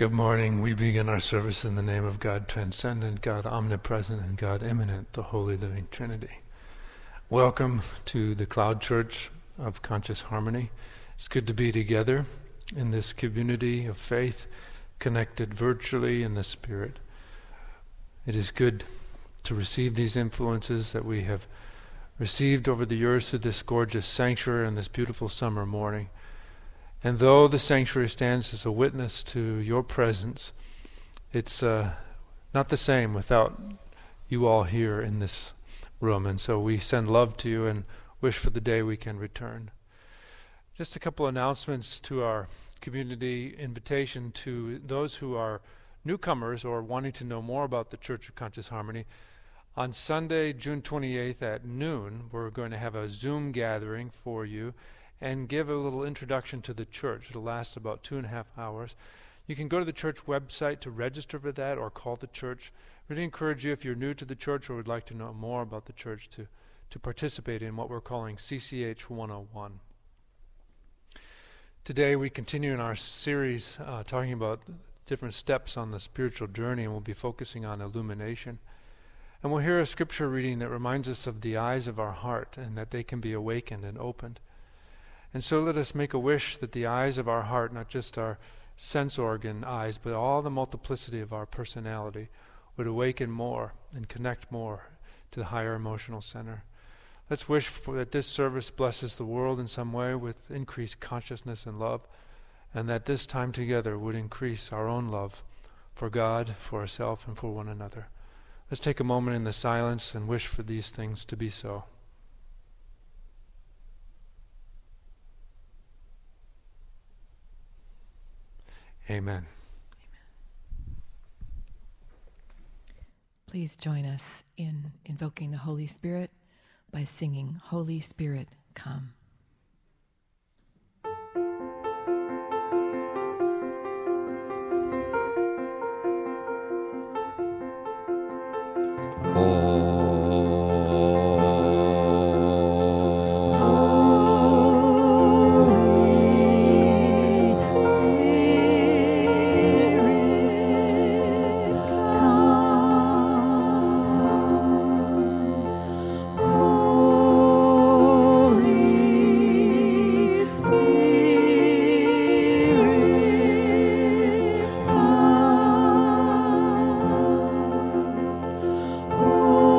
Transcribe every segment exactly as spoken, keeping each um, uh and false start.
Good morning. We begin our service in the name of God transcendent, God omnipresent, and God immanent, the Holy Living Trinity. Welcome to the Cloud Church of Conscious Harmony. It's good to be together in this community of faith, connected virtually in the Spirit. It is good to receive these influences that we have received over the years through this gorgeous sanctuary on this beautiful summer morning. And though the sanctuary stands as a witness to your presence, it's uh, not the same without you all here in this room. And so we send love to you and wish for the day we can return. Just a couple announcements to our community, invitation to those who are newcomers or wanting to know more about the Church of Conscious Harmony. On Sunday, June twenty-eighth at noon, we're going to have a Zoom gathering for you and give a little introduction to the church. It'll last about two and a half hours. You can go to the church website to register for that or call the church. Really encourage you, if you're new to the church or would like to know more about the church, to, to participate in what we're calling C C H one oh one. Today we continue in our series uh, talking about different steps on the spiritual journey, and we'll be focusing on illumination. And we'll hear a scripture reading that reminds us of the eyes of our heart and that they can be awakened and opened. And so let us make a wish that the eyes of our heart, not just our sense organ eyes, but all the multiplicity of our personality, would awaken more and connect more to the higher emotional center. Let's wish for that this service blesses the world in some way with increased consciousness and love, and that this time together would increase our own love for God, for ourselves, and for one another. Let's take a moment in the silence and wish for these things to be so. Amen. Amen. Please join us in invoking the Holy Spirit by singing, Holy Spirit, Come. Oh. Oh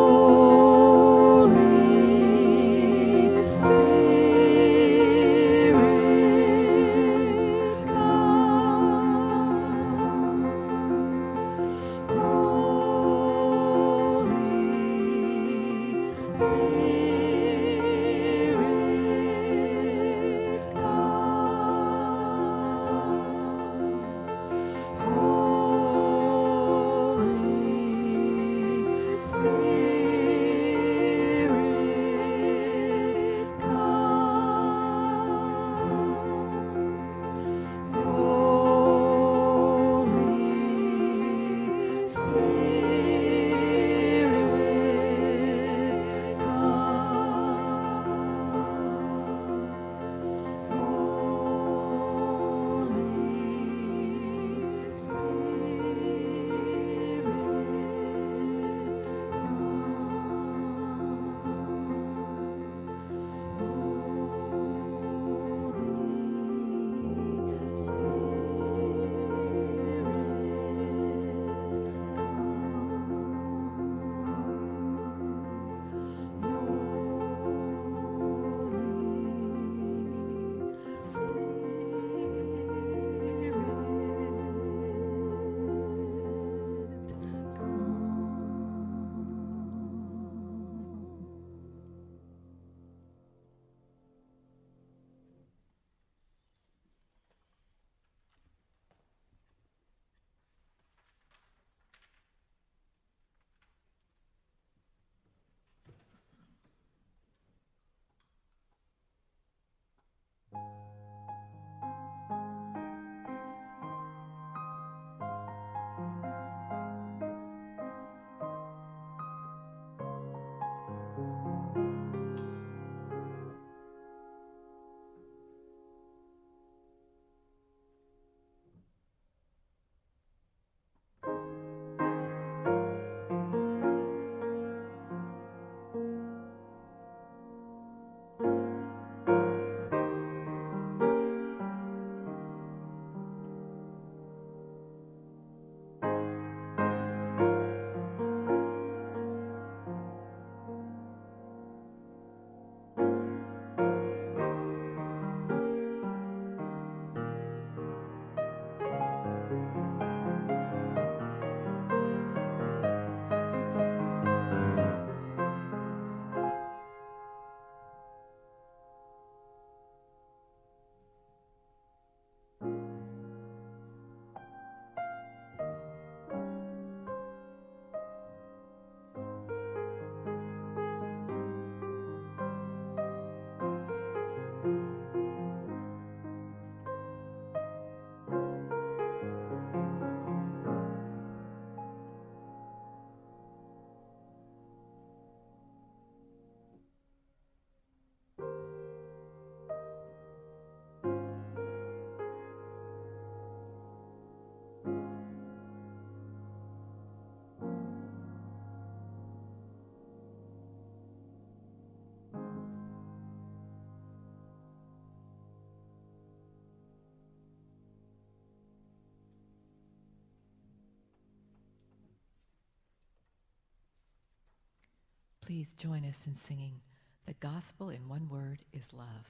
Please join us in singing "The Gospel in One Word is Love."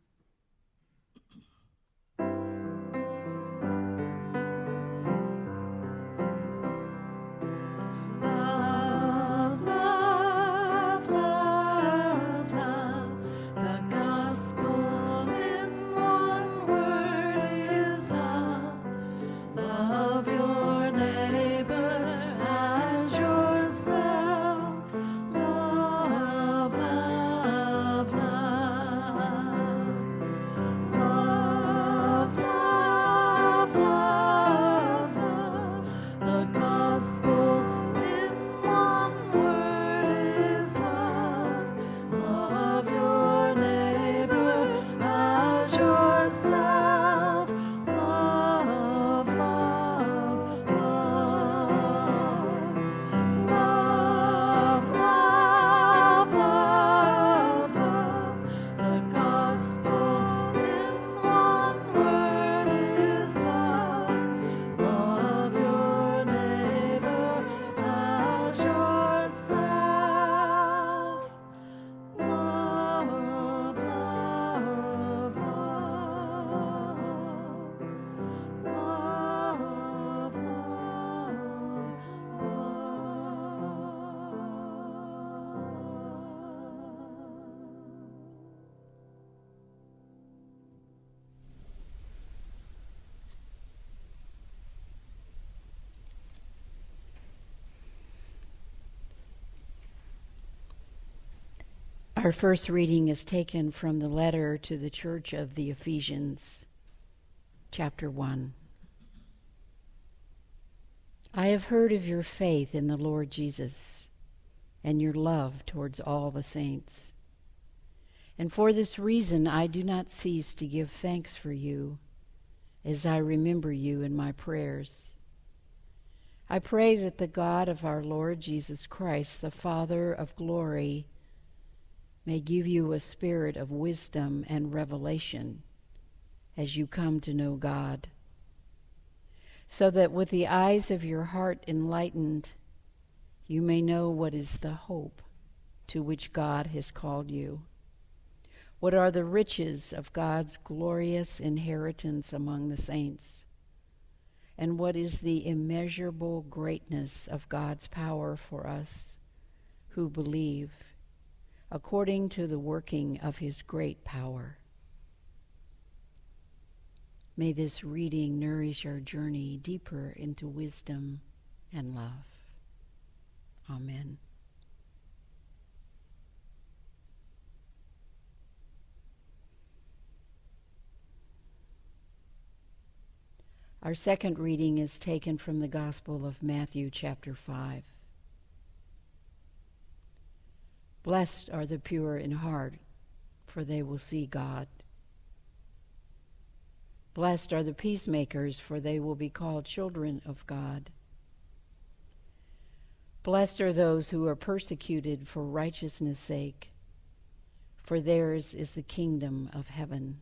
Our first reading is taken from the letter to the Church of the Ephesians, chapter one. I have heard of your faith in the Lord Jesus and your love towards all the saints. And for this reason I do not cease to give thanks for you as I remember you in my prayers. I pray that the God of our Lord Jesus Christ, the Father of glory, may give you a spirit of wisdom and revelation as you come to know God, so that with the eyes of your heart enlightened, you may know what is the hope to which God has called you, what are the riches of God's glorious inheritance among the saints, and what is the immeasurable greatness of God's power for us who believe, according to the working of his great power. May this reading nourish our journey deeper into wisdom and love. Amen. Our second reading is taken from the Gospel of Matthew, chapter five. Blessed are the pure in heart, for they will see God. Blessed are the peacemakers, for they will be called children of God. Blessed are those who are persecuted for righteousness' sake, for theirs is the kingdom of heaven.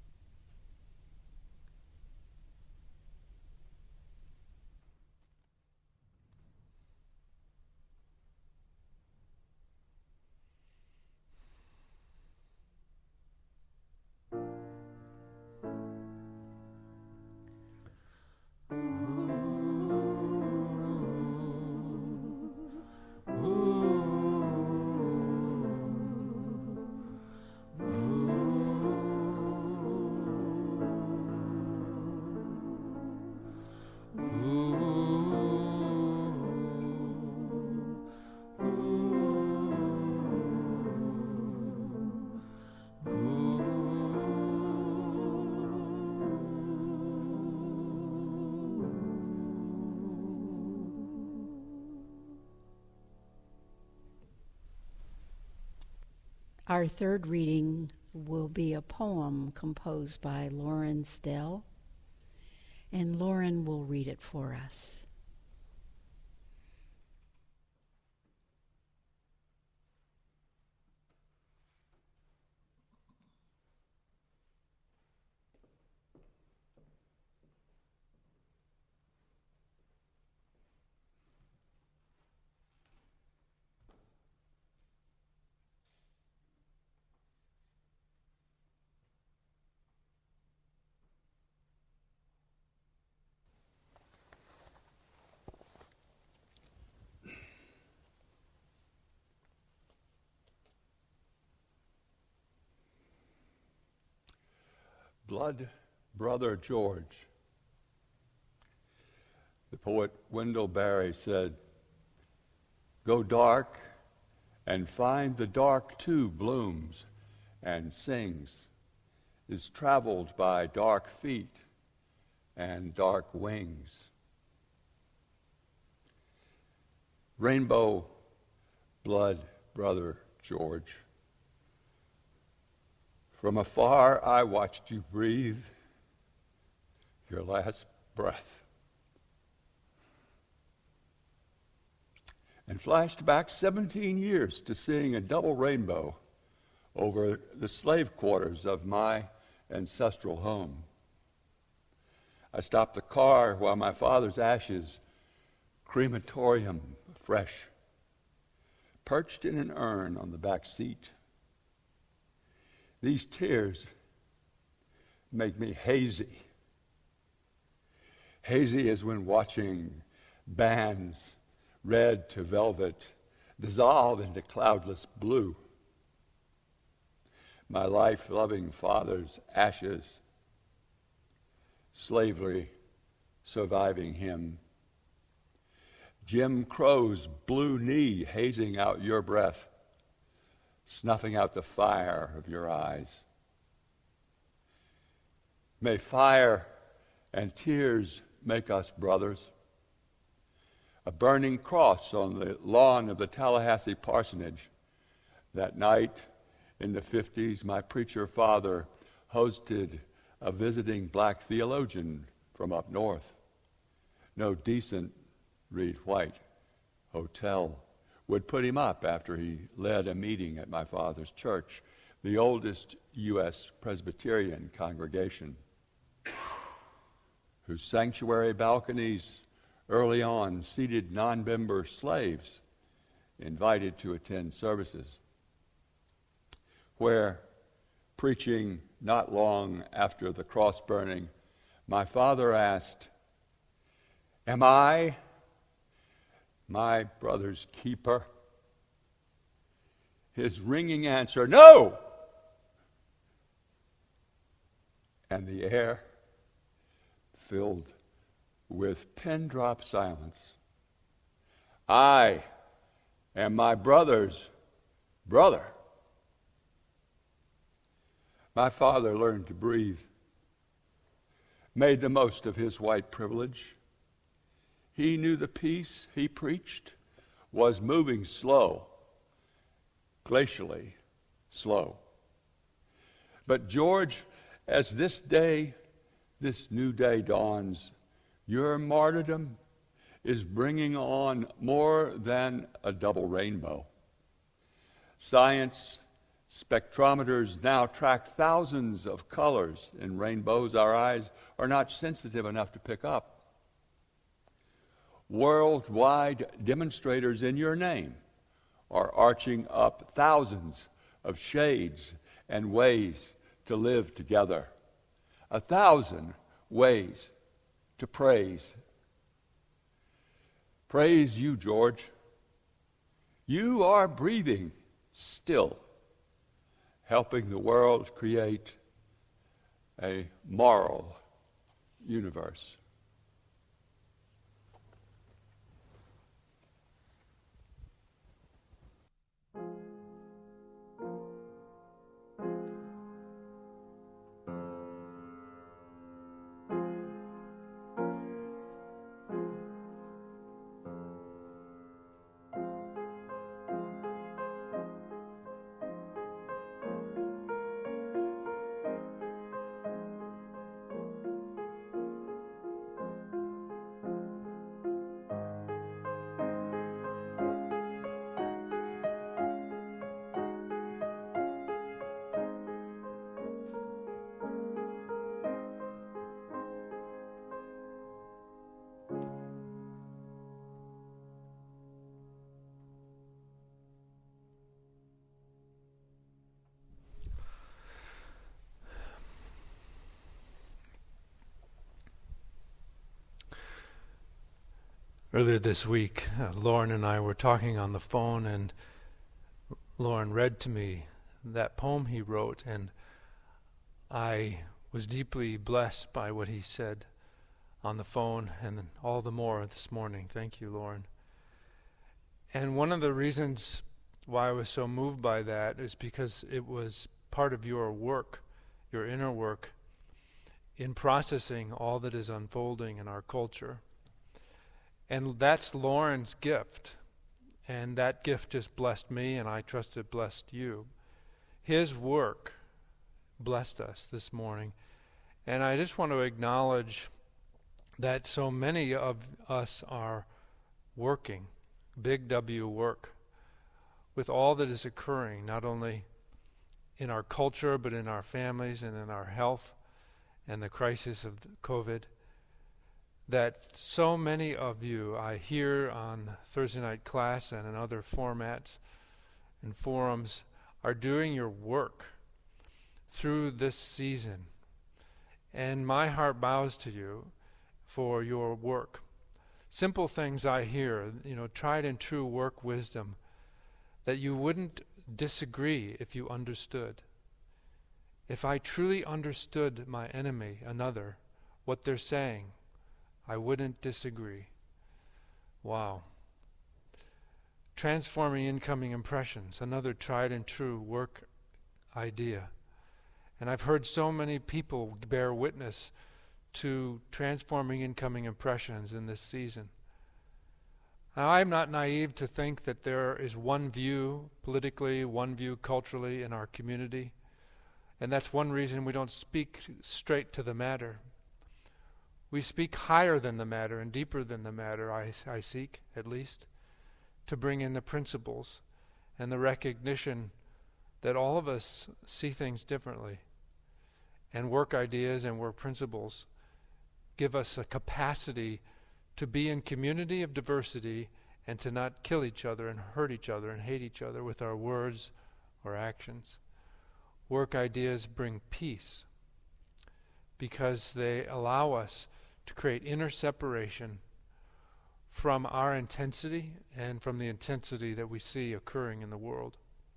Our third reading will be a poem composed by Lauren Stell, and Lauren will read it for us. Blood Brother George. The poet Wendell Berry said, "Go dark and find the dark too blooms and sings, is traveled by dark feet and dark wings." Rainbow Blood Brother George, from afar I watched you breathe your last breath and flashed back seventeen years to seeing a double rainbow over the slave quarters of my ancestral home. I stopped the car while my father's ashes, crematorium fresh, perched in an urn on the back seat. These tears make me hazy. Hazy as when watching bands, red to velvet, dissolve into cloudless blue. My life-loving father's ashes, slavery surviving him. Jim Crow's blue knee hazing out your breath, snuffing out the fire of your eyes. May fire and tears make us brothers. A burning cross on the lawn of the Tallahassee parsonage. That night in the fifties, my preacher father hosted a visiting black theologian from up north. No decent Reed White hotel would put him up after he led a meeting at my father's church, the oldest U S Presbyterian congregation, whose sanctuary balconies early on seated non-member slaves invited to attend services, where, preaching not long after the cross burning, my father asked, "Am I my brother's keeper?" His ringing answer, "No!" And the air filled with pin-drop silence. I am my brother's brother. My father learned to breathe, made the most of his white privilege. He knew the peace he preached was moving slow, glacially slow. But George, as this day, this new day dawns, your martyrdom is bringing on more than a double rainbow. Science spectrometers now track thousands of colors in rainbows our eyes are not sensitive enough to pick up. Worldwide demonstrators in your name are arching up thousands of shades and ways to live together. A thousand ways to praise. Praise you, George. You are breathing still, helping the world create a moral universe. Earlier this week, uh, Lauren and I were talking on the phone, and Lauren read to me that poem he wrote, and I was deeply blessed by what he said on the phone, and then all the more this morning. Thank you, Lauren. And one of the reasons why I was so moved by that is because it was part of your work, your inner work, in processing all that is unfolding in our culture. And that's Lauren's gift. And that gift just blessed me, and I trust it blessed you. His work blessed us this morning. And I just want to acknowledge that so many of us are working, big W work, with all that is occurring, not only in our culture, but in our families and in our health and the crisis of COVID, that so many of you I hear on Thursday night class and in other formats and forums are doing your work through this season. And my heart bows to you for your work. Simple things I hear, you know, tried and true work wisdom, that you wouldn't disagree if you understood. If I truly understood my enemy, another, what they're saying, I wouldn't disagree. Wow. Transforming incoming impressions, another tried and true work idea. And I've heard so many people bear witness to transforming incoming impressions in this season. Now, I'm not naive to think that there is one view politically, one view culturally in our community. And that's one reason we don't speak straight to the matter. We speak higher than the matter and deeper than the matter, I, I seek, at least, to bring in the principles and the recognition that all of us see things differently. And work ideas and work principles give us a capacity to be in community of diversity and to not kill each other and hurt each other and hate each other with our words or actions. Work ideas bring peace because they allow us to create inner separation from our intensity and from the intensity that we see occurring in the world.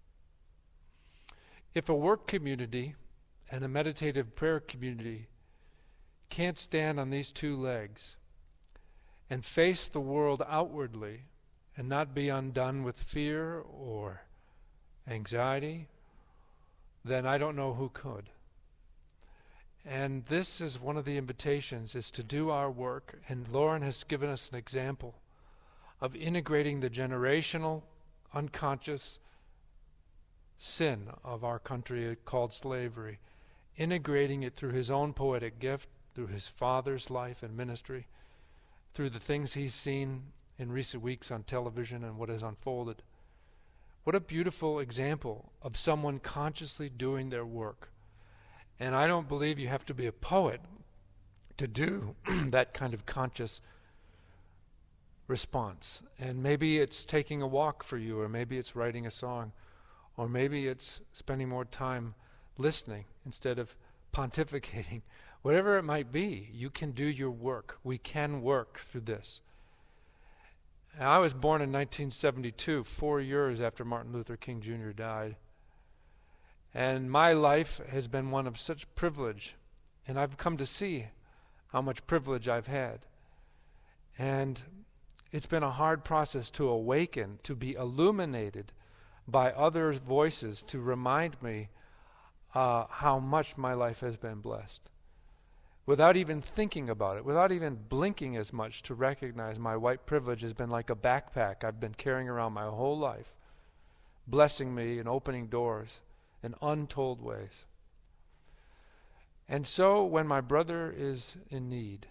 If a work community and a meditative prayer community can't stand on these two legs and face the world outwardly and not be undone with fear or anxiety, then I don't know who could. And this is one of the invitations, is to do our work. And Lauren has given us an example of integrating the generational, unconscious sin of our country called slavery, integrating it through his own poetic gift, through his father's life and ministry, through the things he's seen in recent weeks on television and what has unfolded. What a beautiful example of someone consciously doing their work. And I don't believe you have to be a poet to do that kind of conscious response. And maybe it's taking a walk for you, or maybe it's writing a song, or maybe it's spending more time listening instead of pontificating. Whatever it might be, you can do your work. We can work through this. And I was born in nineteen seventy-two, four years after Martin Luther King Junior died. And my life has been one of such privilege, and I've come to see how much privilege I've had. And it's been a hard process to awaken, to be illuminated by others' voices, to remind me uh, how much my life has been blessed. Without even thinking about it, without even blinking as much, to recognize my white privilege has been like a backpack I've been carrying around my whole life, blessing me and opening doors in untold ways. And so when my brother is in need,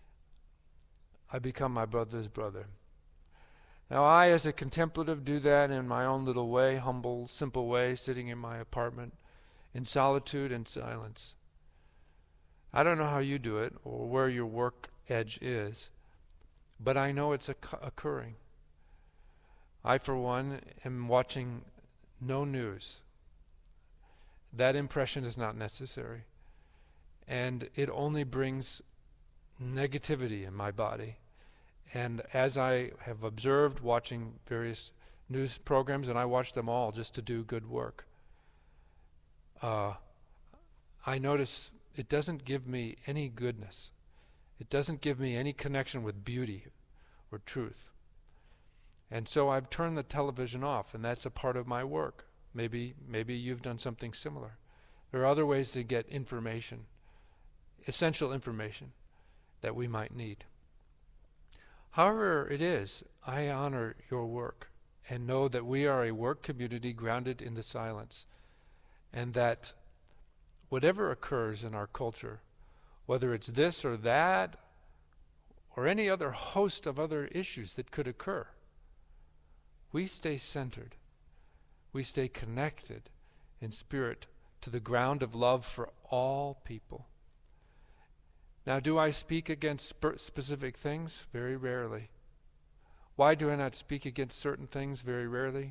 I become my brother's brother. Now I, as a contemplative, do that in my own little way, humble, simple way, sitting in my apartment in solitude and silence. I don't know how you do it or where your work edge is, but I know it's occ- occurring. I, for one, am watching no news. That impression is not necessary. And it only brings negativity in my body. And as I have observed watching various news programs, and I watch them all just to do good work, uh, I notice it doesn't give me any goodness. It doesn't give me any connection with beauty or truth. And so I've turned the television off, and that's a part of my work. Maybe maybe you've done something similar. There are other ways to get information, essential information that we might need. However it is, I honor your work and know that we are a work community grounded in the silence, and that whatever occurs in our culture, whether it's this or that, or any other host of other issues that could occur, we stay centered. We stay connected in spirit to the ground of love for all people. Now, do I speak against sp- specific things? Very rarely. Why do I not speak against certain things? Very rarely.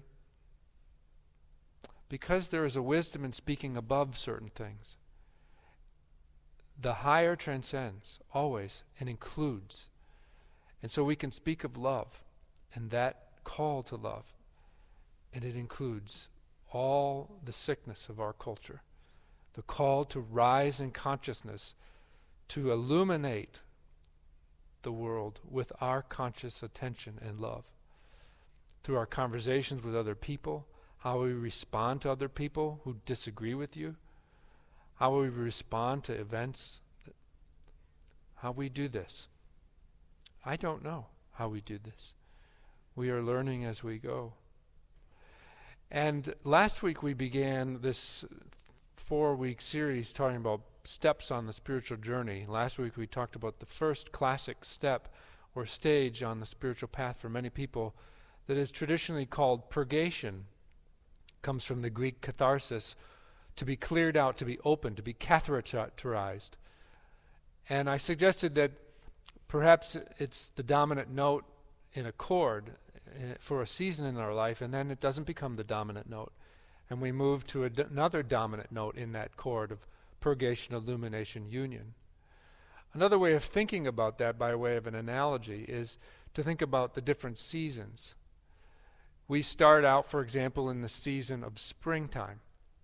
Because there is a wisdom in speaking above certain things. The higher transcends always and includes. And so we can speak of love and that call to love. And it includes all the sickness of our culture. The call to rise in consciousness, to illuminate the world with our conscious attention and love. Through our conversations with other people, how we respond to other people who disagree with you, how we respond to events, how we do this. I don't know how we do this. We are learning as we go. And last week we began this four-week series talking about steps on the spiritual journey. Last week we talked about the first classic step or stage on the spiritual path for many people that is traditionally called purgation. It comes from the Greek katharsis, to be cleared out, to be opened, to be catheterized. And I suggested that perhaps it's the dominant note in a chord for a season in our life, and then it doesn't become the dominant note. And we move to a d- another dominant note in that chord of purgation, illumination, union. Another way of thinking about that, by way of an analogy, is to think about the different seasons. We start out, for example, in the season of springtime.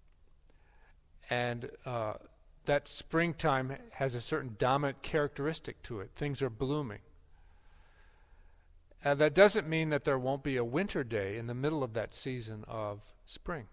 And uh, that springtime has a certain dominant characteristic to it. Things are blooming. Uh, that doesn't mean that there won't be a winter day in the middle of that season of spring.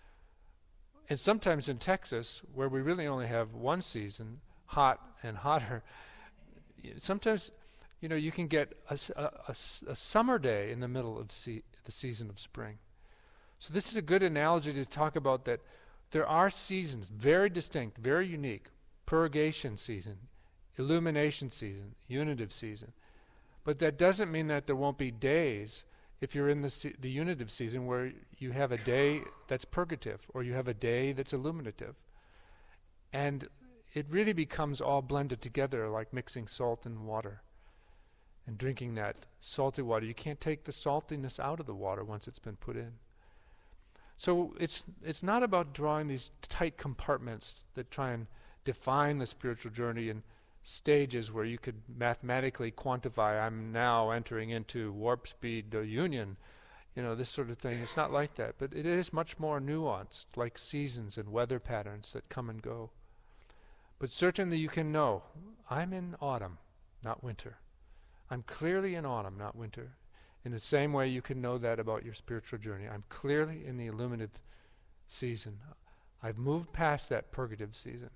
And sometimes in Texas, where we really only have one season, hot and hotter, sometimes, you know, you can get a, a, a, a summer day in the middle of se- the season of spring. So this is a good analogy to talk about that there are seasons, very distinct, very unique. Purgation season, illumination season, unitive season. But that doesn't mean that there won't be days, if you're in the se- the unitive season, where you have a day that's purgative, or you have a day that's illuminative. And it really becomes all blended together, like mixing salt and water and drinking that salty water. You can't take the saltiness out of the water once it's been put in. So it's it's not about drawing these tight compartments that try and define the spiritual journey in stages where you could mathematically quantify, I'm now entering into warp speed uh, union, you know, this sort of thing. It's not like that, but it is much more nuanced, like seasons and weather patterns that come and go. But certainly you can know, I'm in autumn, not winter. I'm clearly in autumn, not winter. In the same way you can know that about your spiritual journey. I'm clearly in the illuminative season. I've moved past that purgative season.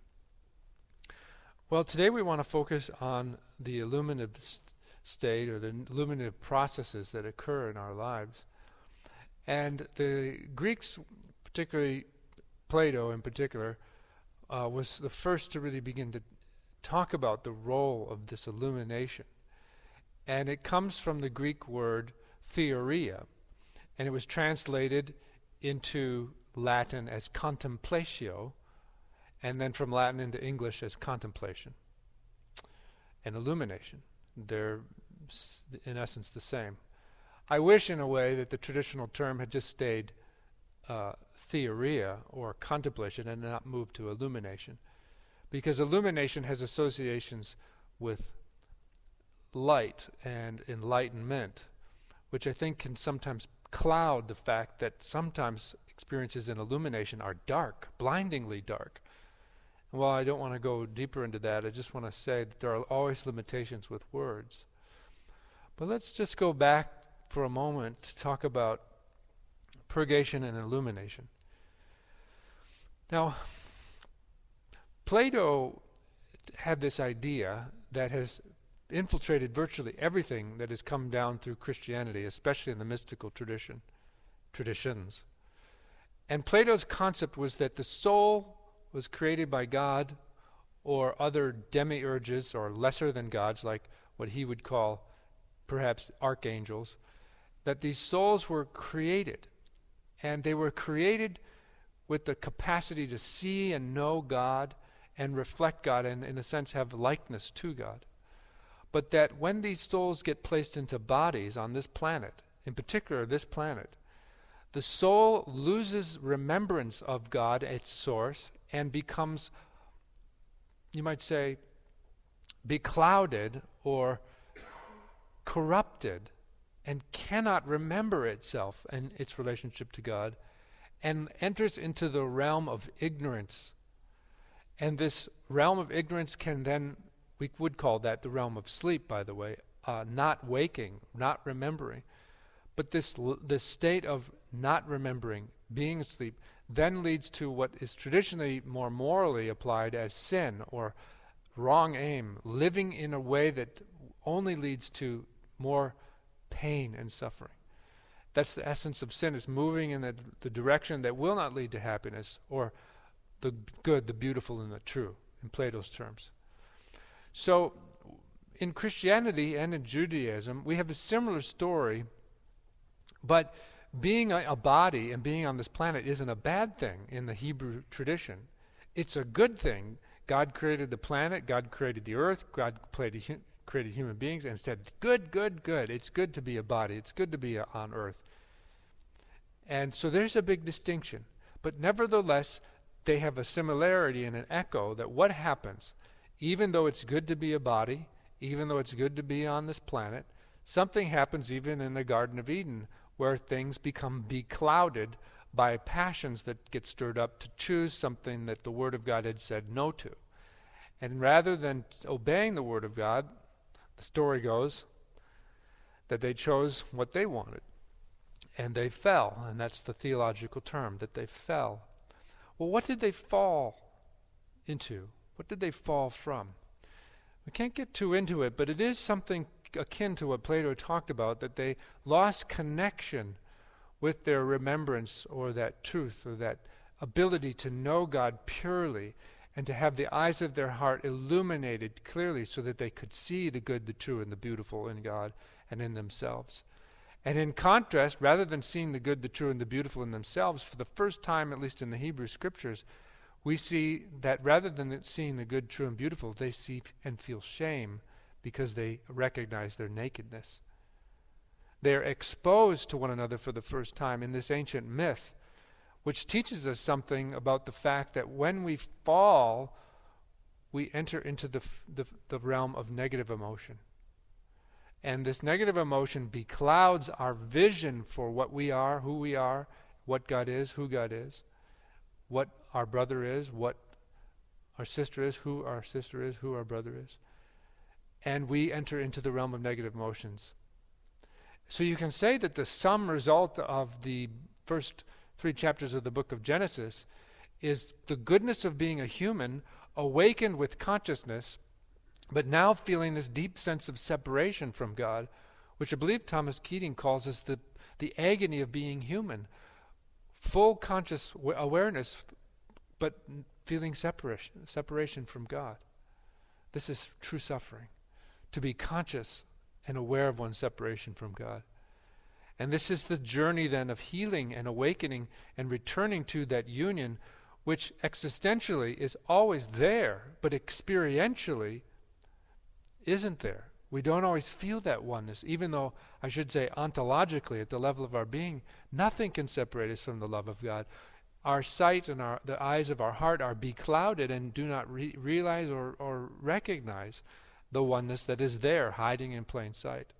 Well, today we want to focus on the illuminative st- state or the illuminative processes that occur in our lives. And the Greeks, particularly Plato in particular, uh, was the first to really begin to talk about the role of this illumination. And it comes from the Greek word theoria, and it was translated into Latin as contemplatio, and then from Latin into English as contemplation and illumination. They're, in essence, the same. I wish, in a way, that the traditional term had just stayed uh, theoria, or contemplation, and not moved to illumination. Because illumination has associations with light and enlightenment, which I think can sometimes cloud the fact that sometimes experiences in illumination are dark, blindingly dark. And while I don't want to go deeper into that, I just want to say that there are always limitations with words. But let's just go back for a moment to talk about purgation and illumination. Now, Plato had this idea that has infiltrated virtually everything that has come down through Christianity, especially in the mystical tradition, traditions. And Plato's concept was that the soul was created by God or other demiurges or lesser than gods, like what he would call perhaps archangels, that these souls were created. And they were created with the capacity to see and know God and reflect God and, in a sense, have likeness to God. But that when these souls get placed into bodies on this planet, in particular this planet, the soul loses remembrance of God, its source, and becomes, you might say, beclouded or corrupted and cannot remember itself and its relationship to God, and enters into the realm of ignorance. And this realm of ignorance can then, we would call that the realm of sleep, by the way, uh, not waking, not remembering. But this this state of not remembering, being asleep, then leads to what is traditionally more morally applied as sin or wrong aim, living in a way that only leads to more pain and suffering. That's the essence of sin, is moving in the, the direction that will not lead to happiness or the good, the beautiful, and the true, in Plato's terms. So, in Christianity and in Judaism, we have a similar story, but being a, a body and being on this planet isn't a bad thing in the Hebrew tradition. It's a good thing. God created the planet, God created the earth, God created, created human beings and said, good, good, good. It's good to be a body. It's good to be a, on earth. And so there's a big distinction. But nevertheless, they have a similarity and an echo that what happens, even though it's good to be a body, even though it's good to be on this planet, something happens even in the Garden of Eden where things become beclouded by passions that get stirred up to choose something that the Word of God had said no to. And rather than obeying the Word of God, the story goes that they chose what they wanted. And they fell, and that's the theological term, that they fell. Well, what did they fall into? What did they fall from? We can't get too into it, but it is something akin to what Plato talked about, that they lost connection with their remembrance or that truth or that ability to know God purely and to have the eyes of their heart illuminated clearly so that they could see the good, the true, and the beautiful in God and in themselves. And in contrast, rather than seeing the good, the true, and the beautiful in themselves, for the first time, at least in the Hebrew Scriptures, we see that rather than seeing the good, true, and beautiful, they see and feel shame because they recognize their nakedness. They're exposed to one another for the first time in this ancient myth, which teaches us something about the fact that when we fall, we enter into the, the, the realm of negative emotion. And this negative emotion beclouds our vision for what we are, who we are, what God is, who God is, what our brother is, what our sister is, who our sister is, who our brother is. And we enter into the realm of negative emotions. So you can say that the sum result of the first three chapters of the book of Genesis is the goodness of being a human awakened with consciousness, but now feeling this deep sense of separation from God, which I believe Thomas Keating calls us the, the agony of being human. Full conscious w- awareness, but feeling separation, separation from God. This is true suffering, to be conscious and aware of one's separation from God. And this is the journey then of healing and awakening and returning to that union, which existentially is always there, but experientially isn't there. We don't always feel that oneness, even though, I should say, ontologically, at the level of our being, nothing can separate us from the love of God. Our sight and our, the eyes of our heart are beclouded and do not re- realize or, or recognize the oneness that is there, hiding in plain sight.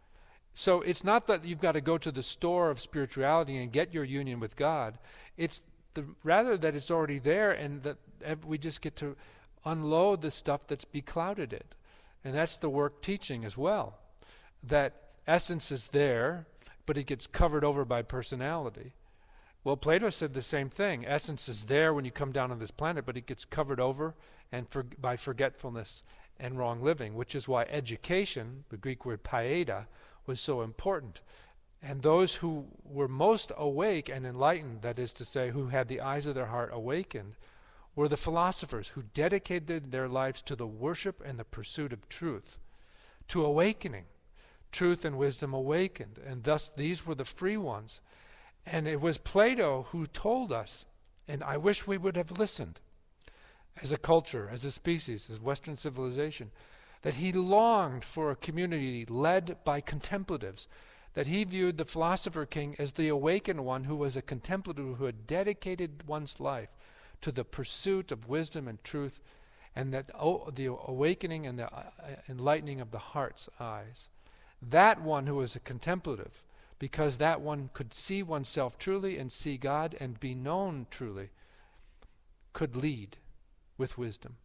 So it's not that you've got to go to the store of spirituality and get your union with God. It's the, rather that it's already there and that we just get to unload the stuff that's beclouded it. And that's the work teaching as well. That essence is there, but it gets covered over by personality. Well, Plato said the same thing. Essence is there when you come down on this planet, but it gets covered over and for, by forgetfulness and wrong living, which is why education, the Greek word paeda, was so important. And those who were most awake and enlightened, that is to say, who had the eyes of their heart awakened, were the philosophers who dedicated their lives to the worship and the pursuit of truth, to awakening. Truth and wisdom awakened, and thus these were the free ones. And it was Plato who told us, and I wish we would have listened, as a culture, as a species, as Western civilization, that he longed for a community led by contemplatives, that he viewed the philosopher king as the awakened one who was a contemplative who had dedicated one's life to the pursuit of wisdom and truth, and that oh, the awakening and the uh, enlightening of the heart's eyes. That one who was a contemplative, because that one could see oneself truly and see God and be known truly, could lead with wisdom.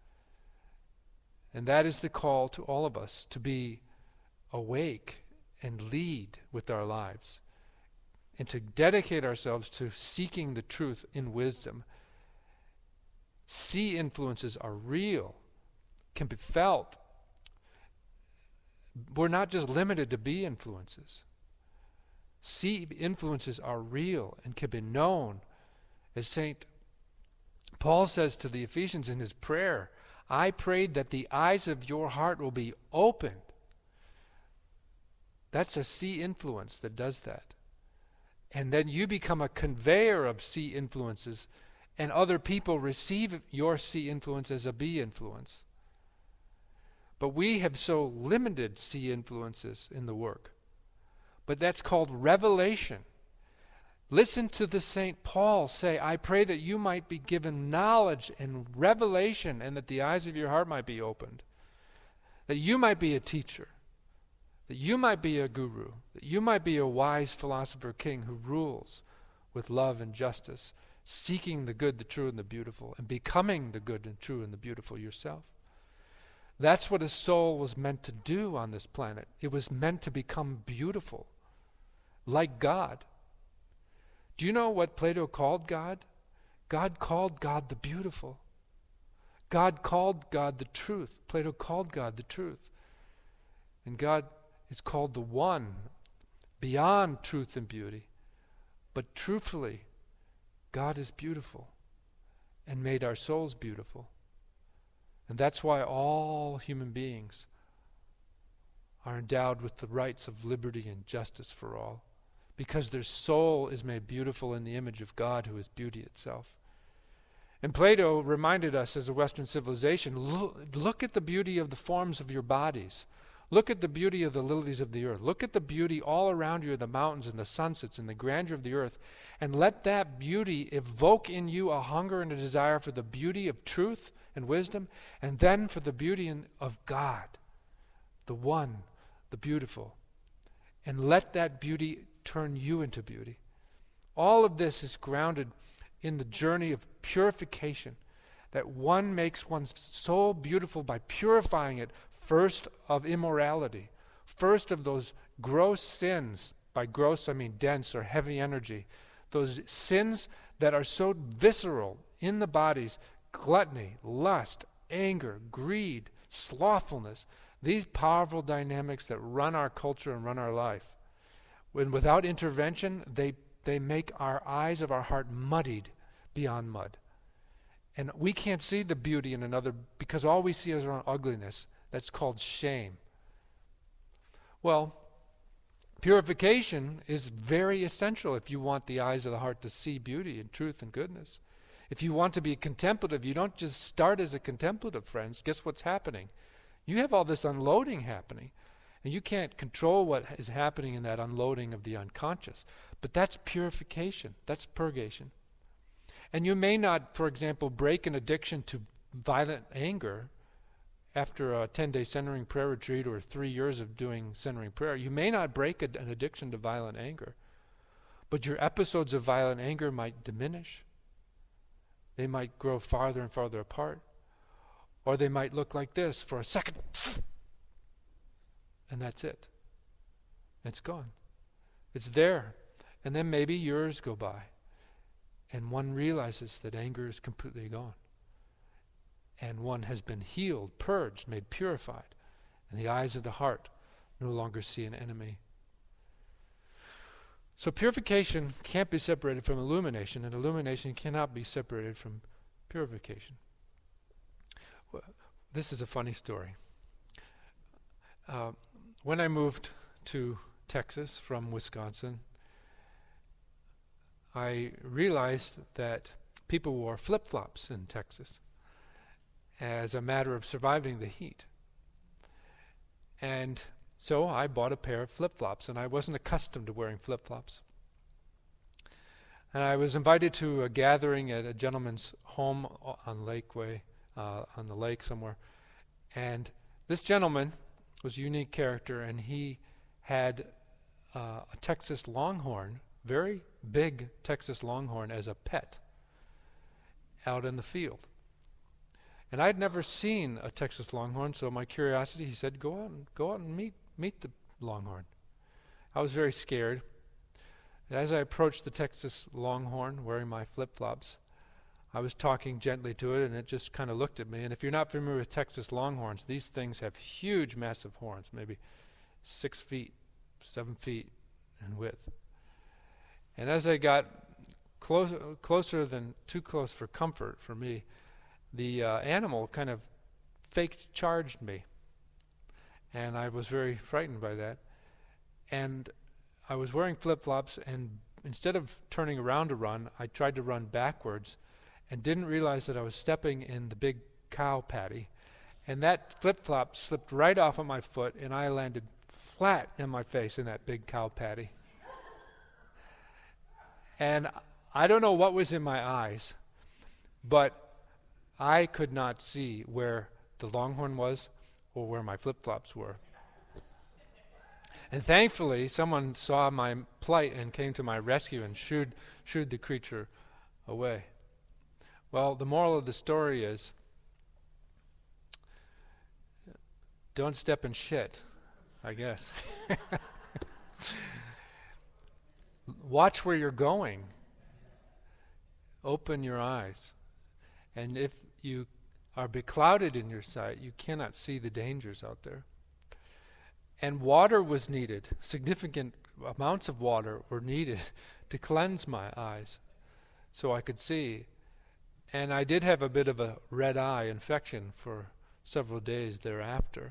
And that is the call to all of us, to be awake and lead with our lives, and to dedicate ourselves to seeking the truth in wisdom. See influences are real, can be felt. We're not just limited to be influences. See influences are real and can be known. As Saint Paul says to the Ephesians in his prayer, I prayed that the eyes of your heart will be opened. That's a see influence that does that. And then you become a conveyor of see influences, and other people receive your see influence as a be influence. But we have so limited see influences in the work. But that's called revelation. Listen to the Saint Paul say, I pray that you might be given knowledge and revelation, and that the eyes of your heart might be opened. That you might be a teacher. That you might be a guru. That you might be a wise philosopher king who rules with love and justice, seeking the good, the true, and the beautiful, and becoming the good and true and the beautiful yourself. That's what a soul was meant to do on this planet. It was meant to become beautiful, like God. Do you know what Plato called God? God called God the beautiful. God called God the truth. Plato called God the truth. And God is called the one, beyond truth and beauty. But truthfully, God is beautiful and made our souls beautiful. And that's why all human beings are endowed with the rights of liberty and justice for all, because their soul is made beautiful in the image of God, who is beauty itself. And Plato reminded us as a Western civilization, look, look at the beauty of the forms of your bodies. Look at the beauty of the lilies of the earth. Look at the beauty all around you of the mountains and the sunsets and the grandeur of the earth. And let that beauty evoke in you a hunger and a desire for the beauty of truth and wisdom, and then for the beauty in, of God, the one, the beautiful. And let that beauty turn you into beauty. All of this is grounded in the journey of purification, that one makes one's soul beautiful by purifying it first of immorality, first of those gross sins. By gross I mean dense or heavy energy. Those sins that are so visceral in the bodies: gluttony, lust, anger, greed, slothfulness. These powerful dynamics that run our culture and run our life. When without intervention, they, they make our eyes of our heart muddied beyond mud. And we can't see the beauty in another because all we see is our own ugliness. That's called shame. Well, purification is very essential if you want the eyes of the heart to see beauty and truth and goodness. If you want to be contemplative, you don't just start as a contemplative, friends. Guess what's happening? You have all this unloading happening, and you can't control what is happening in that unloading of the unconscious. But that's purification. That's purgation. And you may not, for example, break an addiction to violent anger after a ten-day centering prayer retreat or three years of doing centering prayer. You may not break a, an addiction to violent anger, but your episodes of violent anger might diminish. They might grow farther and farther apart. Or they might look like this for a second. And that's it. It's gone. It's there. And then maybe years go by. And one realizes that anger is completely gone. And one has been healed, purged, made purified. And the eyes of the heart no longer see an enemy. So purification can't be separated from illumination, and illumination cannot be separated from purification. Well, this is a funny story. Uh, when I moved to Texas from Wisconsin, I realized that people wore flip-flops in Texas as a matter of surviving the heat. And so I bought a pair of flip-flops, and I wasn't accustomed to wearing flip-flops. And I was invited to a gathering at a gentleman's home on Lakeway, uh, on the lake somewhere. And this gentleman was a unique character, and he had uh, a Texas Longhorn, very big Texas Longhorn, as a pet out in the field. And I'd never seen a Texas Longhorn, so my curiosity, he said, go out and go out and meet meet the Longhorn. I was very scared. And as I approached the Texas Longhorn, wearing my flip-flops, I was talking gently to it, and it just kind of looked at me. And if you're not familiar with Texas Longhorns, these things have huge, massive horns, maybe six feet, seven feet in width. And as I got close, closer than too close for comfort for me, the uh, animal kind of fake charged me. And I was very frightened by that. And I was wearing flip-flops, and instead of turning around to run, I tried to run backwards and didn't realize that I was stepping in the big cow patty. And that flip-flop slipped right off of my foot, and I landed flat in my face in that big cow patty. And I don't know what was in my eyes, but I could not see where the Longhorn was or where my flip-flops were. And thankfully, someone saw my plight and came to my rescue and shooed, shooed the creature away. Well, the moral of the story is, don't step in shit, I guess. Watch where you're going. Open your eyes. And if you are beclouded in your sight, you cannot see the dangers out there. And water was needed. Significant amounts of water were needed to cleanse my eyes so I could see. And I did have a bit of a red eye infection for several days thereafter.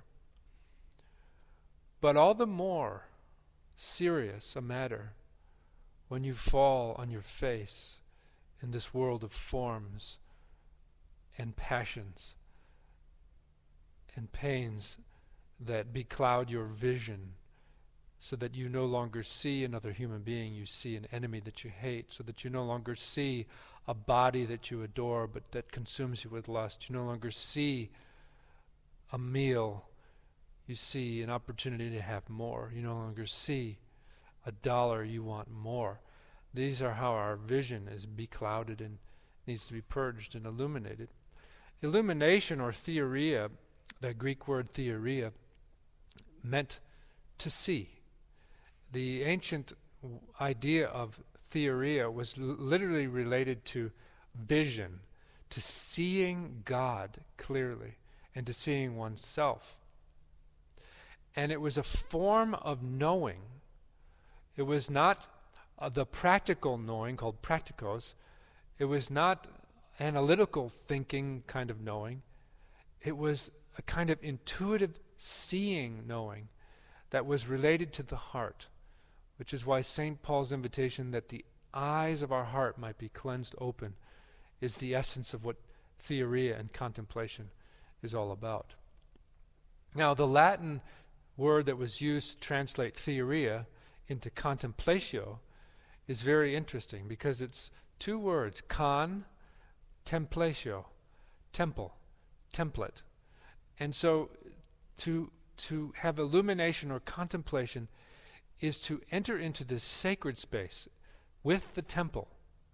But all the more serious a matter when you fall on your face in this world of forms and passions and pains that becloud your vision so that you no longer see another human being, you see an enemy that you hate, so that you no longer see a body that you adore but that consumes you with lust. You no longer see a meal, you see an opportunity to have more. You no longer see a dollar, you want more. These are how our vision is beclouded and needs to be purged and illuminated. Illumination, or theoria, the Greek word theoria, meant to see. The ancient idea of theoria was l- literally related to vision, to seeing God clearly, and to seeing oneself. And it was a form of knowing. It was not uh, the practical knowing called practicos. It was not analytical thinking kind of knowing. It was a kind of intuitive seeing knowing that was related to the heart, which is why Saint Paul's invitation that the eyes of our heart might be cleansed open is the essence of what theoria and contemplation is all about. Now, the Latin word that was used to translate theoria into contemplatio is very interesting because it's two words, con, templatio, temple, template. And so to to have illumination or contemplation is to enter into this sacred space with the temple,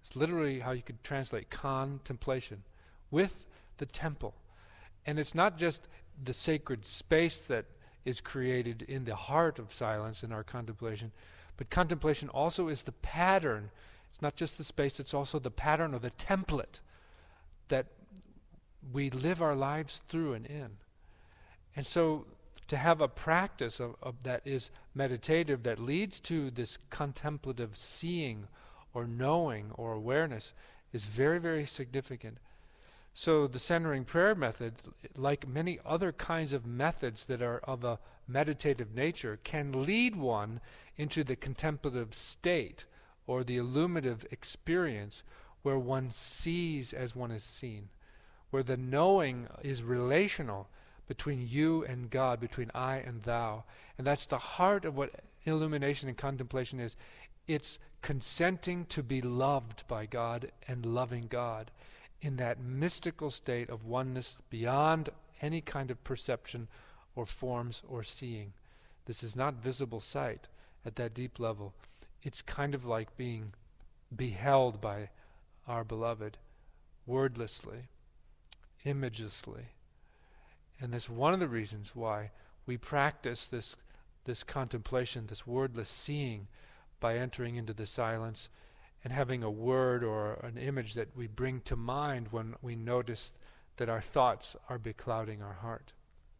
It's literally how you could translate contemplation, with the temple. And it's not just the sacred space that is created in the heart of silence in our contemplation, but contemplation also is the pattern. It's not just the space, it's also the pattern or the template that we live our lives through and in. And so to have a practice of, of that is meditative, that leads to this contemplative seeing or knowing or awareness, is very, very significant. So the centering prayer method, like many other kinds of methods that are of a meditative nature, can lead one into the contemplative state or the illuminative experience where one sees as one is seen, where the knowing is relational between you and God, between I and thou. And that's the heart of what illumination and contemplation is. It's consenting to be loved by God and loving God in that mystical state of oneness beyond any kind of perception or forms or seeing. This is not visible sight at that deep level. It's kind of like being beheld by our beloved wordlessly, imagelessly. And that's one of the reasons why we practice this, this contemplation, this wordless seeing, by entering into the silence and having a word or an image that we bring to mind when we notice that our thoughts are beclouding our heart.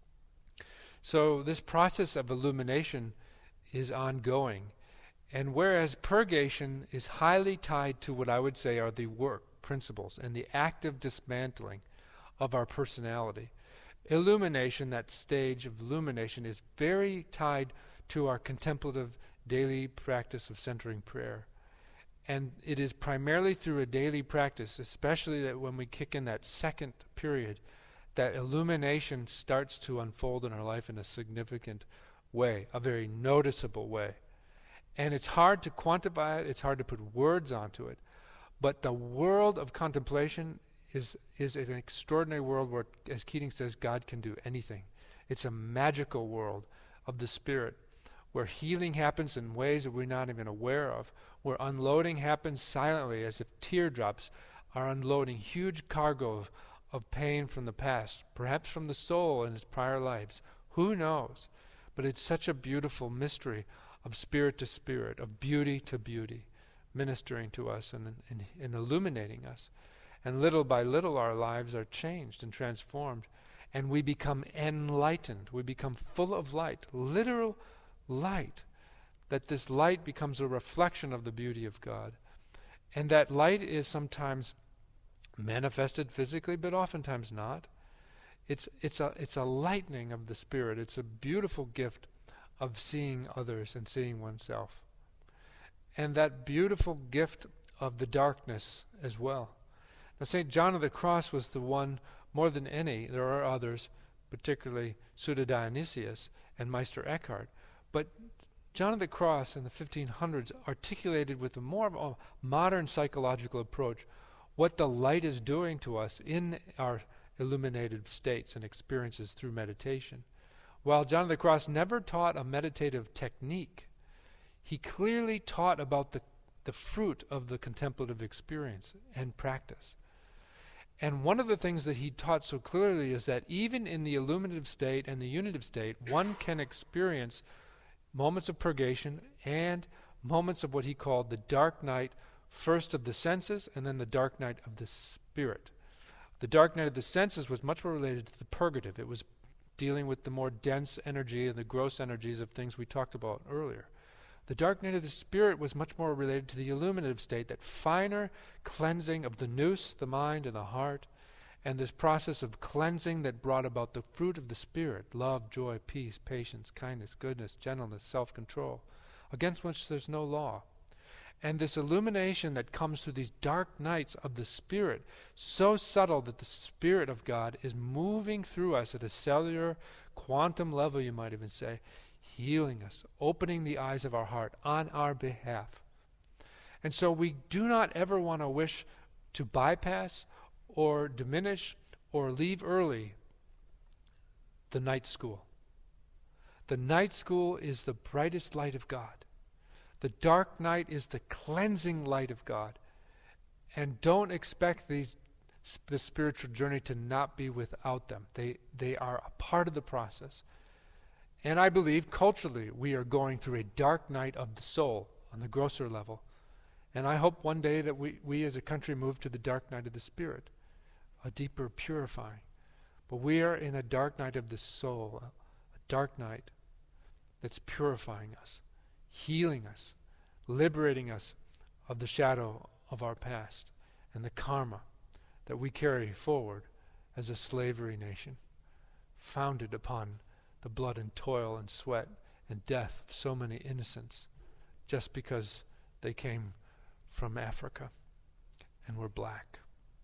So this process of illumination is ongoing. And whereas purgation is highly tied to what I would say are the work principles and the active dismantling of our personality, illumination, that stage of illumination, is very tied to our contemplative daily practice of centering prayer. And it is primarily through a daily practice, especially that when we kick in that second period, that illumination starts to unfold in our life in a significant way, a very noticeable way. And it's hard to quantify it, it's hard to put words onto it, but the world of contemplation is, is an extraordinary world where, as Keating says, God can do anything. It's a magical world of the Spirit, where healing happens in ways that we're not even aware of, where unloading happens silently as if teardrops are unloading huge cargo of, of pain from the past, perhaps from the soul in its prior lives. Who knows? But it's such a beautiful mystery of spirit to spirit, of beauty to beauty, ministering to us and, and, and illuminating us. And little by little our lives are changed and transformed, and we become enlightened. We become full of light, literal light, that this light becomes a reflection of the beauty of God. And that light is sometimes manifested physically, but oftentimes not. It's it's a it's a lightening of the Spirit. It's a beautiful gift of seeing others and seeing oneself. And that beautiful gift of the darkness as well. Now, Saint John of the Cross was the one, more than any, there are others, particularly Suda Dionysius and Meister Eckhart, but John of the Cross in the fifteen hundreds articulated with a more of a modern psychological approach what the light is doing to us in our illuminated states and experiences through meditation. While John of the Cross never taught a meditative technique, he clearly taught about the, the fruit of the contemplative experience and practice. And one of the things that he taught so clearly is that even in the illuminative state and the unitive state, one can experience moments of purgation and moments of what he called the dark night, first of the senses and then the dark night of the spirit. The dark night of the senses was much more related to the purgative. It was dealing with the more dense energy and the gross energies of things we talked about earlier. The dark night of the spirit was much more related to the illuminative state, that finer cleansing of the nous, the mind and the heart, and this process of cleansing that brought about the fruit of the Spirit, love, joy, peace, patience, kindness, goodness, gentleness, self-control, against which there's no law. And this illumination that comes through these dark nights of the Spirit, so subtle that the Spirit of God is moving through us at a cellular, quantum level, you might even say, healing us, opening the eyes of our heart on our behalf. And so we do not ever want to wish to bypass or diminish or leave early the night school. The night school is the brightest light of God. The dark night is the cleansing light of God. And don't expect these this spiritual journey to not be without them. They they are a part of the process. And I believe culturally we are going through a dark night of the soul on the grosser level. And I hope one day that we, we as a country move to the dark night of the spirit, a deeper purifying. But we are in a dark night of the soul, a, a dark night that's purifying us, healing us, liberating us of the shadow of our past and the karma that we carry forward as a slavery nation, founded upon the blood and toil and sweat and death of so many innocents, just because they came from Africa and were black.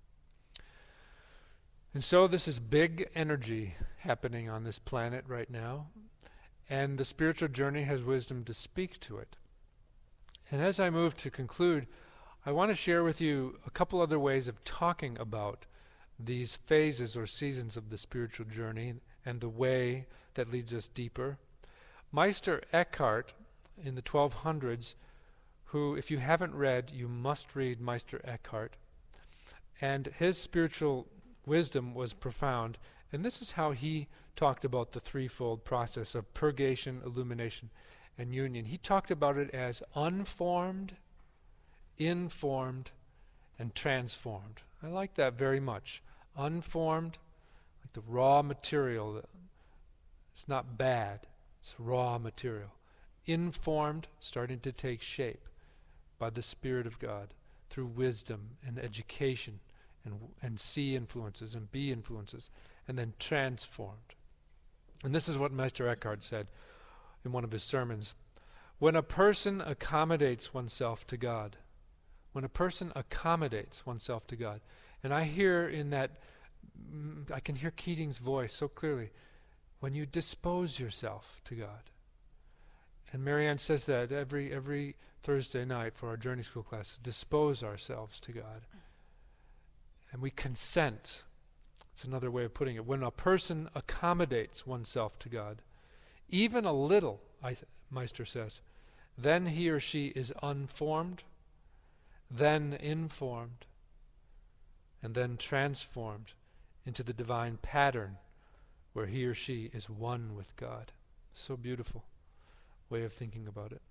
And so this is big energy happening on this planet right now, and the spiritual journey has wisdom to speak to it. And as I move to conclude, I want to share with you a couple other ways of talking about these phases or seasons of the spiritual journey and the way that leads us deeper. Meister Eckhart in the twelve hundreds, who, if you haven't read, you must read Meister Eckhart. And his spiritual wisdom was profound. And this is how he talked about the threefold process of purgation, illumination, and union. He talked about it as unformed, informed, and transformed. I like that very much. Unformed, like the raw material. It's not bad. It's raw material. Informed, starting to take shape by the Spirit of God through wisdom and education and, and see influences and be influences, and then transformed. And this is what Meister Eckhart said in one of his sermons. When a person accommodates oneself to God, when a person accommodates oneself to God, and I hear in that, I can hear Keating's voice so clearly, when you dispose yourself to God. And Marianne says that every every Thursday night for our Journey School class, dispose ourselves to God. And we consent. It's another way of putting it. When a person accommodates oneself to God, even a little, I th- Meister says, then he or she is unformed, then informed, and then transformed into the divine pattern where he or she is one with God. So beautiful way of thinking about it.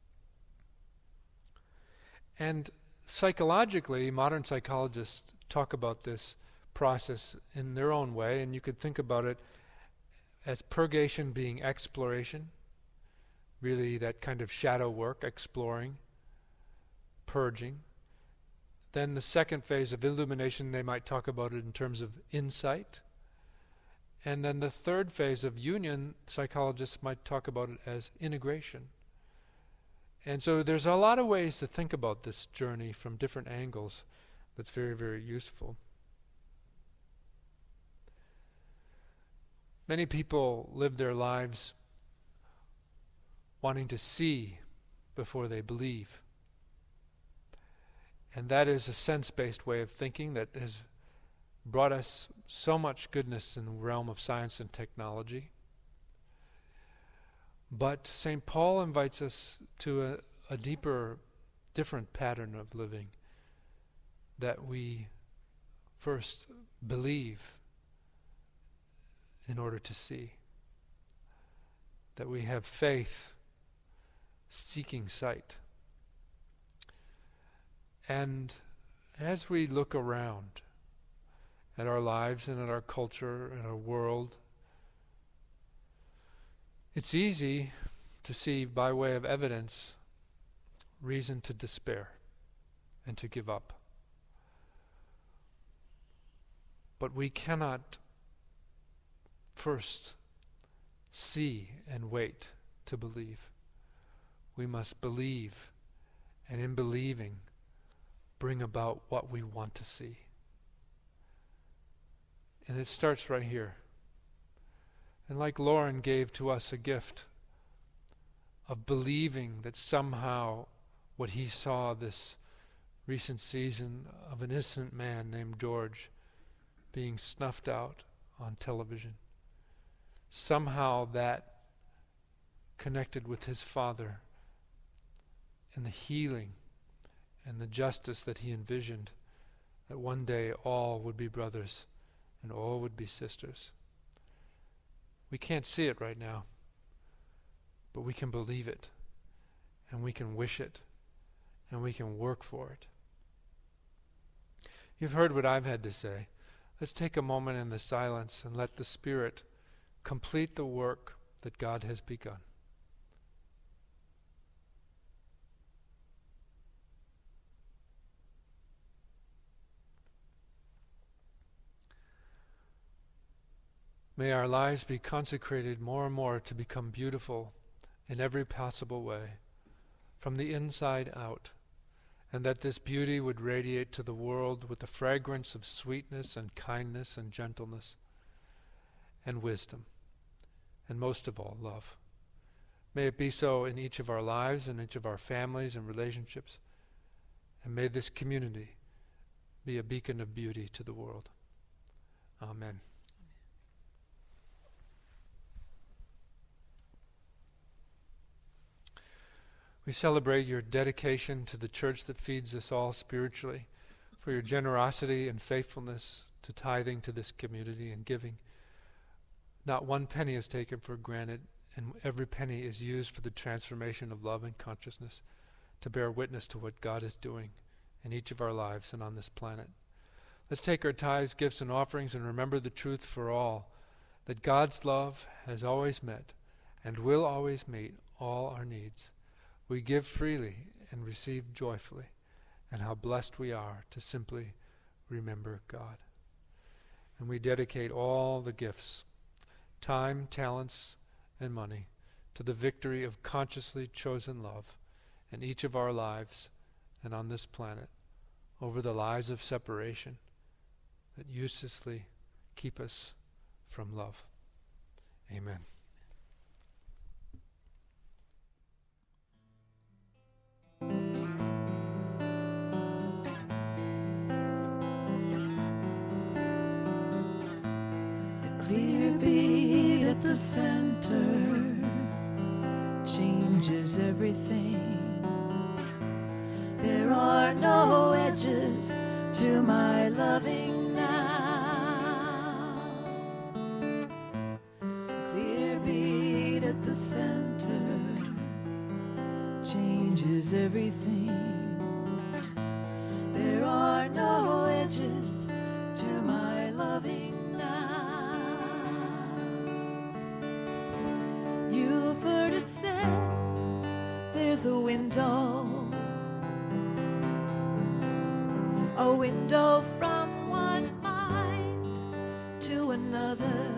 And psychologically, modern psychologists talk about this process in their own way, and you could think about it as purgation being exploration, really that kind of shadow work, exploring, purging. Then the second phase of illumination, they might talk about it in terms of insight. And then the third phase of union, psychologists might talk about it as integration. And so there's a lot of ways to think about this journey from different angles that's very, very useful. Many people live their lives wanting to see before they believe. And that is a sense-based way of thinking that has brought us so much goodness in the realm of science and technology. But Saint Paul invites us to a, a deeper, different pattern of living, that we first believe in order to see, that we have faith seeking sight. And as we look around at our lives and at our culture and our world, it's easy to see, by way of evidence, reason to despair and to give up. But we cannot first see and wait to believe. We must believe, and in believing, bring about what we want to see. And it starts right here. And like Lauren gave to us a gift of believing that somehow what he saw this recent season of an innocent man named George being snuffed out on television, somehow that connected with his father and the healing and the justice that he envisioned that one day all would be brothers and all would be sisters. We can't see it right now, but we can believe it, and we can wish it, and we can work for it. You've heard what I've had to say. Let's take a moment in the silence and let the Spirit complete the work that God has begun. May our lives be consecrated more and more to become beautiful in every possible way, from the inside out, and that this beauty would radiate to the world with the fragrance of sweetness and kindness and gentleness and wisdom, and most of all, love. May it be so in each of our lives and each of our families and relationships, and may this community be a beacon of beauty to the world. Amen. We celebrate your dedication to the church that feeds us all spiritually, for your generosity and faithfulness to tithing to this community and giving. Not one penny is taken for granted, and every penny is used for the transformation of love and consciousness to bear witness to what God is doing in each of our lives and on this planet. Let's take our tithes, gifts, and offerings and remember the truth for all, that God's love has always met and will always meet all our needs. We give freely and receive joyfully, and how blessed we are to simply remember God. And we dedicate all the gifts, time, talents, and money, to the victory of consciously chosen love in each of our lives and on this planet over the lies of separation that uselessly keep us from love. Amen. Clear bead at the center changes everything. There are no edges to my loving now. Clear bead at the center changes everything. There are no edges to my loving You've heard it said, there's a window, a window from one mind to another.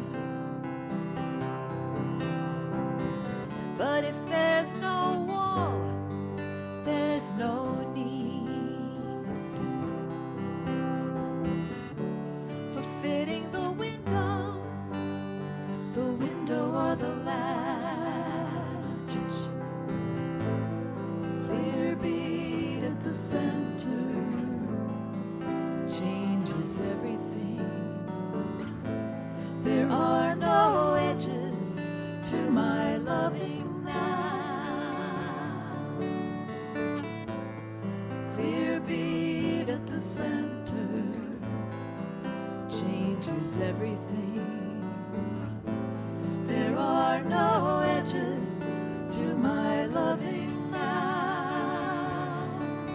But if there's no wall, there's no need for fitting the window, the window or the latch. Clear bead at the center changes everything. There are no edges to my loving now. Clear bead at the center changes everything. There are no edges to my loving now.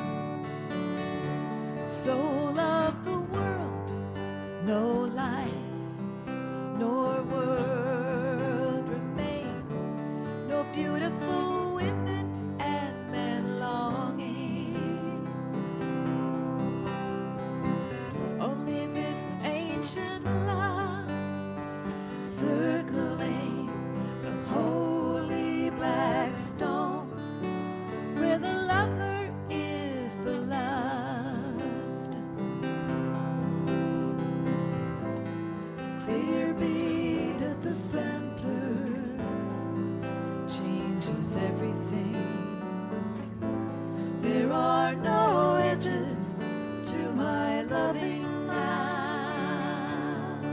So love the world, no life, nor world remain, no beautiful women and men longing. Only this ancient love circling the holy black stone, where the lover is the loved. Clear bead at the center changes everything. There are no edges to my loving now.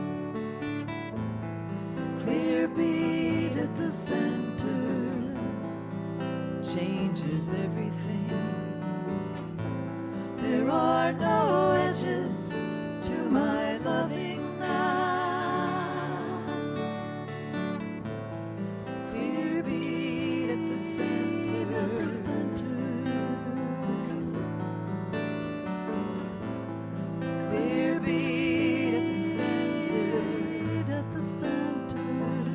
Clear bead at the center changes everything. There are no edges to my loving now. Clear beat at the center, at the center. Clear beat at the center, at the center.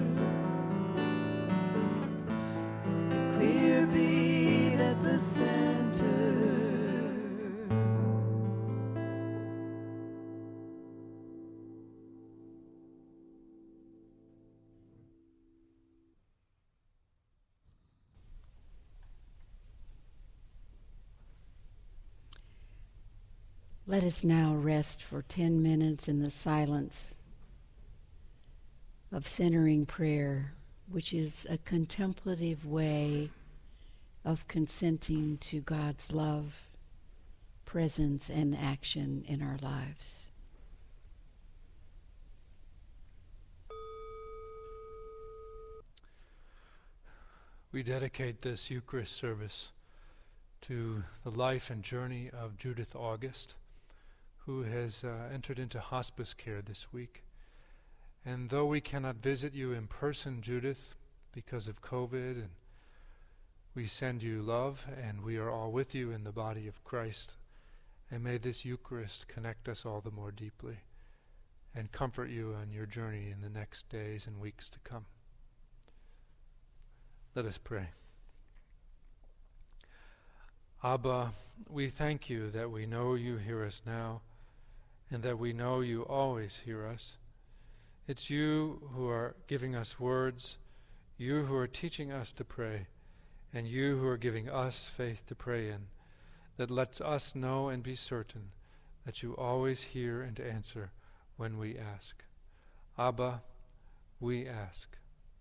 Clear beat at the center. Let us now rest for ten minutes in the silence of centering prayer, which is a contemplative way of consenting to God's love, presence, and action in our lives. We dedicate this Eucharist service to the life and journey of Judith August, who has uh, entered into hospice care this week. And though we cannot visit you in person, Judith, because of COVID, and we send you love, and we are all with you in the body of Christ. And may this Eucharist connect us all the more deeply and comfort you on your journey in the next days and weeks to come. Let us pray. Abba, we thank you that we know you hear us now, and that we know you always hear us. It's you who are giving us words, you who are teaching us to pray, and you who are giving us faith to pray in, that lets us know and be certain that you always hear and answer when we ask. Abba, we ask.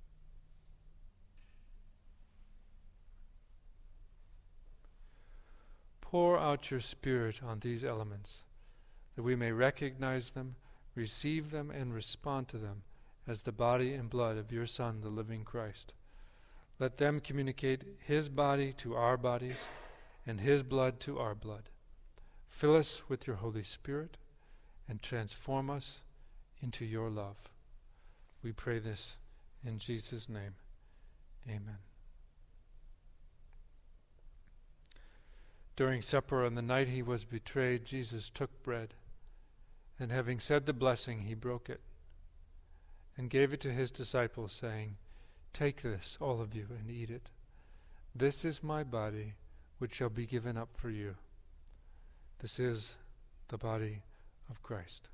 Pour out your Spirit on these elements, that we may recognize them, receive them, and respond to them as the body and blood of your Son, the living Christ. Let them communicate his body to our bodies and his blood to our blood. Fill us with your Holy Spirit and transform us into your love. We pray this in Jesus' name. Amen. During supper on the night he was betrayed, Jesus took bread, and having said the blessing, he broke it and gave it to his disciples, saying, "Take this, all of you, and eat it. This is my body, which shall be given up for you." This is the body of Christ.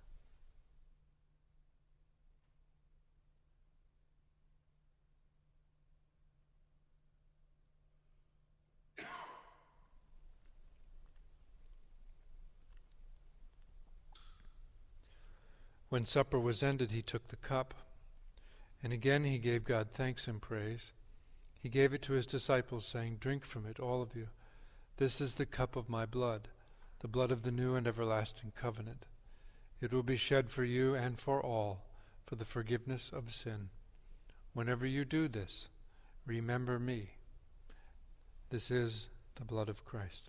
When supper was ended, he took the cup, and again he gave God thanks and praise. He gave it to his disciples, saying, "Drink from it, all of you. This is the cup of my blood, the blood of the new and everlasting covenant. It will be shed for you and for all for the forgiveness of sin. Whenever you do this, remember me." This is the blood of Christ.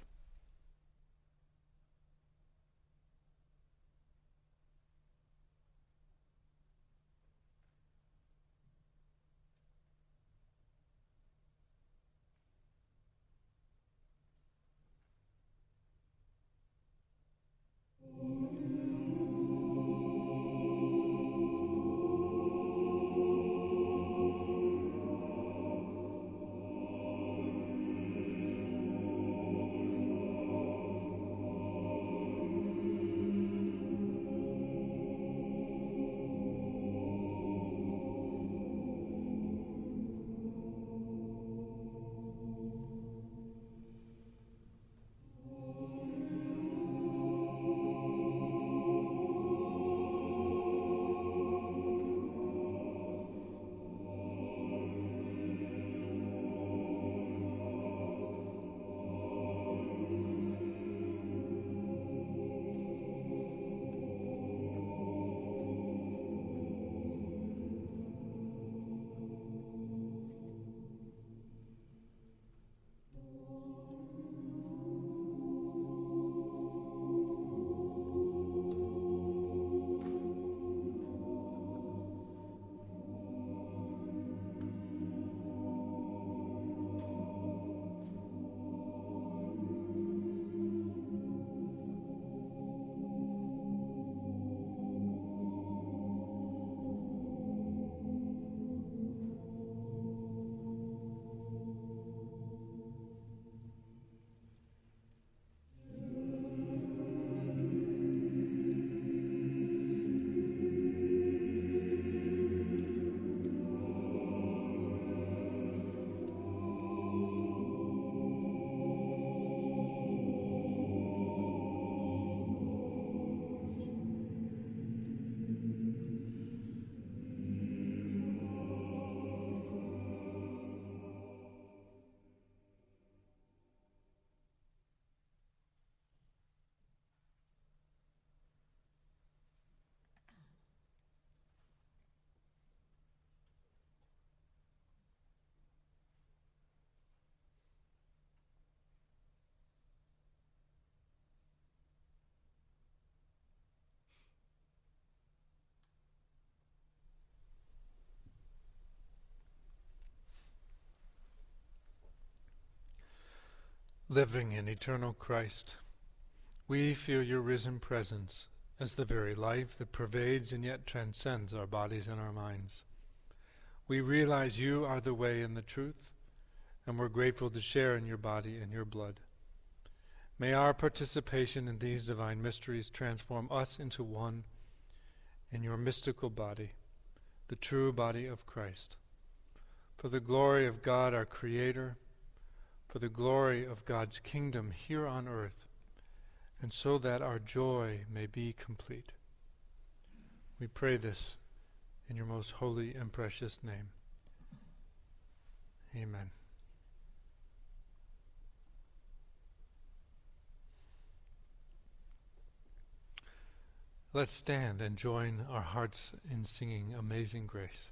Living in eternal Christ, we feel your risen presence as the very life that pervades and yet transcends our bodies and our minds. We realize you are the way and the truth, and we're grateful to share in your body and your blood. May our participation in these divine mysteries transform us into one in your mystical body, the true body of Christ. For the glory of God our Creator, for the glory of God's kingdom here on earth, and so that our joy may be complete. We pray this in your most holy and precious name. Amen. Let's stand and join our hearts in singing Amazing Grace.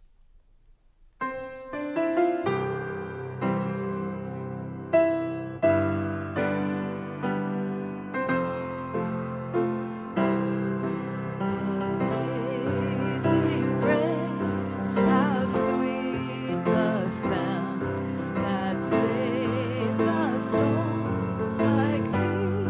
Amazing grace, how sweet the sound that saved a soul like me.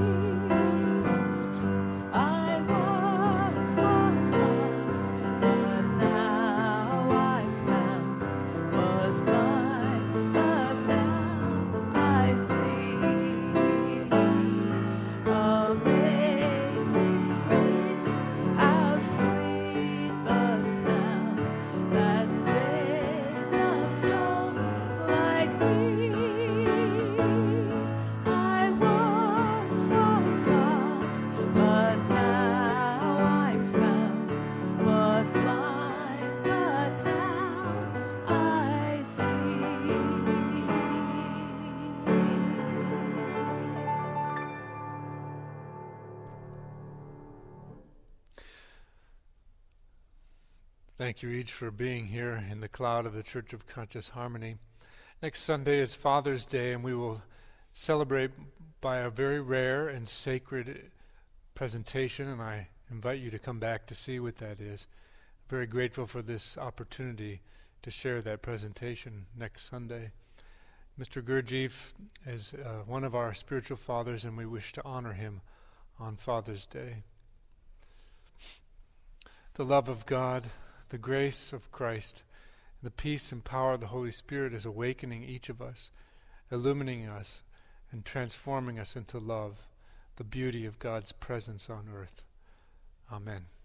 I once was lost, but now I'm found. Was blind, but now I see. Amazing grace, how sweet the sound that saved a soul like me. I once was lost, but now I'm found. Was blind, but now I see. Thank you each for being here in the cloud of the Church of Conscious Harmony. Next Sunday is Father's Day, and we will celebrate by a very rare and sacred presentation, and I invite you to come back to see what that is. Very grateful for this opportunity to share that presentation next Sunday. Mister Gurdjieff is uh, one of our spiritual fathers, and we wish to honor him on Father's Day. The love of God, the grace of Christ, the peace and power of the Holy Spirit is awakening each of us, illuminating us, and transforming us into love, the beauty of God's presence on earth. Amen.